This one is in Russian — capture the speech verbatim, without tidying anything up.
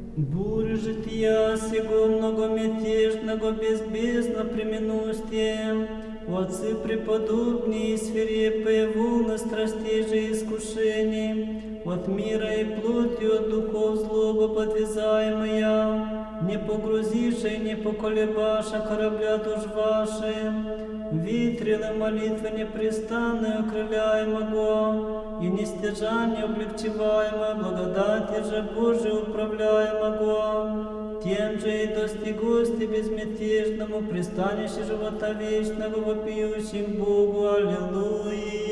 Буря жития сего многомятежного безбесно пременустье, отцы преподобные и свирепые волны страстей же искушений, от мира и плоти, от духов злоба подвязаемая, не погрузиша и не поколебаша корабля душ ваши, витрилы молитвы непрестанные окрыляемого, и нестяжание облегчеваемое благодати же Божией управляемого, тем же и достигости безмятежному пристанище живота вечного, вопиющим Богу. Аллилуйя.